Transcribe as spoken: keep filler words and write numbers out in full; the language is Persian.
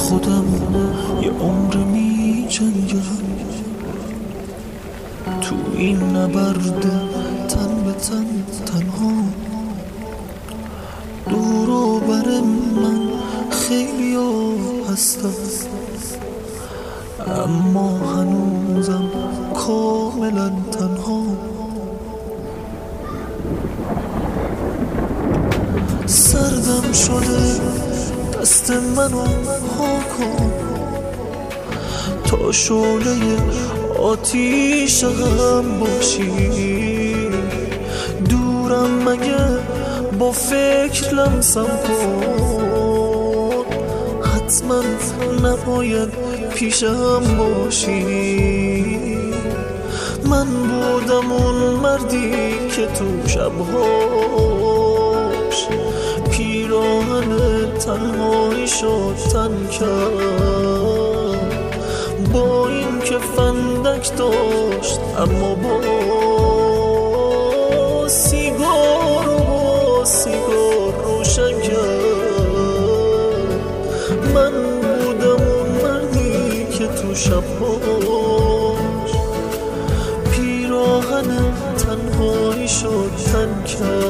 خودم یه عمر می جنگم تو این نبرد تن به تن تنها. دور و بر من خیلی ها هستم اما هنوزم کاملا تنها. سردم شده دست منو ها کن تا شعله آتیش هم باشی. دورم مگه با فکر لمسم کن حتما نباید پیشم باشی. من بودم اون مردی که تو شبهاش پیراهن تنهایی شد تن کرد. با این که فندک داشت اما با سیگار و با سیگار روشن کرد. من بودم اون مردی که تو شبهاش پیراهن تنهایی شد تن کرد.